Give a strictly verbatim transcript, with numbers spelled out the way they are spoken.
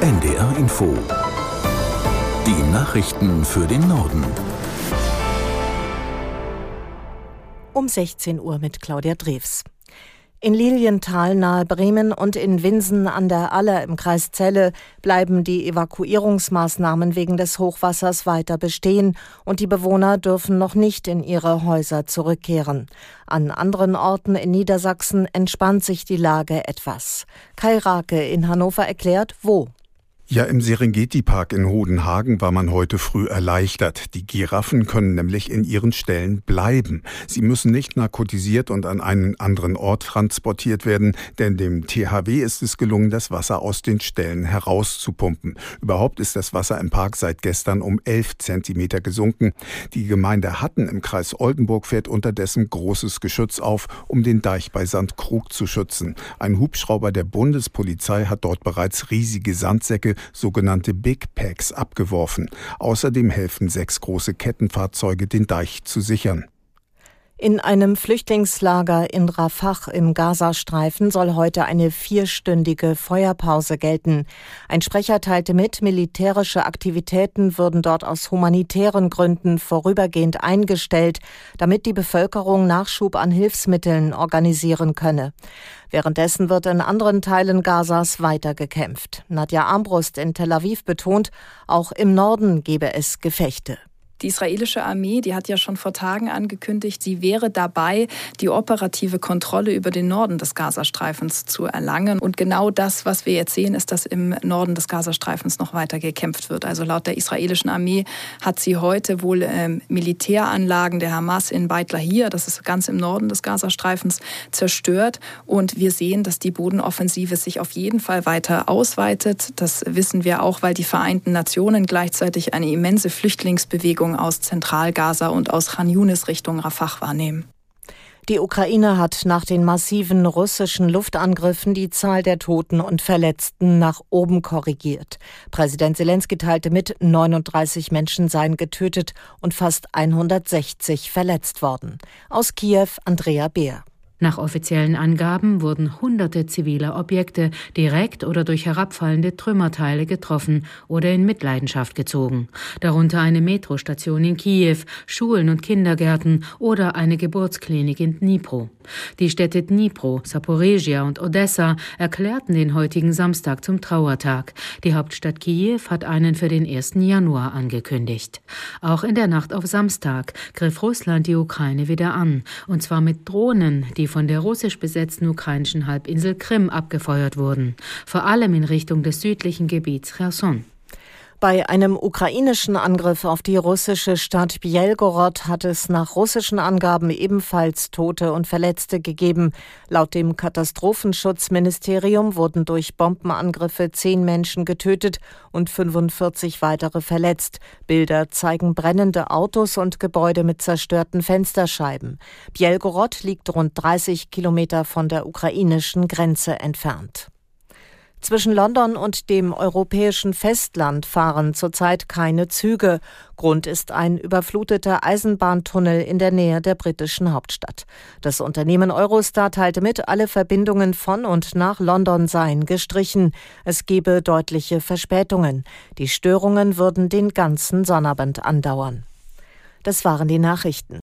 N D R Info. Die Nachrichten für den Norden. Um sechzehn Uhr mit Claudia Drews. In Lilienthal nahe Bremen und in Winsen an der Aller im Kreis Celle bleiben die Evakuierungsmaßnahmen wegen des Hochwassers weiter bestehen und die Bewohner dürfen noch nicht in ihre Häuser zurückkehren. An anderen Orten in Niedersachsen entspannt sich die Lage etwas. Kai Rake in Hannover erklärt, wo. Ja, im Serengeti-Park in Hodenhagen war man heute früh erleichtert. Die Giraffen können nämlich in ihren Ställen bleiben. Sie müssen nicht narkotisiert und an einen anderen Ort transportiert werden, denn dem T H W ist es gelungen, das Wasser aus den Ställen herauszupumpen. Überhaupt ist das Wasser im Park seit gestern um elf Zentimeter gesunken. Die Gemeinde Hatten im Kreis Oldenburg fährt unterdessen großes Geschütz auf, um den Deich bei Sandkrug zu schützen. Ein Hubschrauber der Bundespolizei hat dort bereits riesige Sandsäcke, sogenannte Big Packs, abgeworfen. Außerdem helfen sechs große Kettenfahrzeuge, den Deich zu sichern. In einem Flüchtlingslager in Rafah im Gazastreifen soll heute eine vierstündige Feuerpause gelten. Ein Sprecher teilte mit, militärische Aktivitäten würden dort aus humanitären Gründen vorübergehend eingestellt, damit die Bevölkerung Nachschub an Hilfsmitteln organisieren könne. Währenddessen wird in anderen Teilen Gazas weiter gekämpft. Nadja Armbrust in Tel Aviv betont, auch im Norden gebe es Gefechte. Die israelische Armee, die hat ja schon vor Tagen angekündigt, sie wäre dabei, die operative Kontrolle über den Norden des Gazastreifens zu erlangen. Und genau das, was wir jetzt sehen, ist, dass im Norden des Gazastreifens noch weiter gekämpft wird. Also laut der israelischen Armee hat sie heute wohl ähm, Militäranlagen der Hamas in Beit Lahir, das ist ganz im Norden des Gazastreifens, zerstört. Und wir sehen, dass die Bodenoffensive sich auf jeden Fall weiter ausweitet. Das wissen wir auch, weil die Vereinten Nationen gleichzeitig eine immense Flüchtlingsbewegung aus Zentralgaza und aus Khan Yunis Richtung Rafah wahrnehmen. Die Ukraine hat nach den massiven russischen Luftangriffen die Zahl der Toten und Verletzten nach oben korrigiert. Präsident Selenskyj teilte mit, neununddreißig Menschen seien getötet und fast hundertsechzig verletzt worden. Aus Kiew Andrea Beer. Nach offiziellen Angaben wurden hunderte ziviler Objekte direkt oder durch herabfallende Trümmerteile getroffen oder in Mitleidenschaft gezogen. Darunter eine Metrostation in Kiew, Schulen und Kindergärten oder eine Geburtsklinik in Dnipro. Die Städte Dnipro, Saporežia und Odessa erklärten den heutigen Samstag zum Trauertag. Die Hauptstadt Kiew hat einen für den ersten Januar angekündigt. Auch in der Nacht auf Samstag griff Russland die Ukraine wieder an, und zwar mit Drohnen, die von der russisch besetzten ukrainischen Halbinsel Krim abgefeuert wurden, vor allem in Richtung des südlichen Gebiets Cherson. Bei einem ukrainischen Angriff auf die russische Stadt Bjelgorod hat es nach russischen Angaben ebenfalls Tote und Verletzte gegeben. Laut dem Katastrophenschutzministerium wurden durch Bombenangriffe zehn Menschen getötet und fünfundvierzig weitere verletzt. Bilder zeigen brennende Autos und Gebäude mit zerstörten Fensterscheiben. Bjelgorod liegt rund dreißig Kilometer von der ukrainischen Grenze entfernt. Zwischen London und dem europäischen Festland fahren zurzeit keine Züge. Grund ist ein überfluteter Eisenbahntunnel in der Nähe der britischen Hauptstadt. Das Unternehmen Eurostar teilte mit, alle Verbindungen von und nach London seien gestrichen. Es gebe deutliche Verspätungen. Die Störungen würden den ganzen Sonnabend andauern. Das waren die Nachrichten.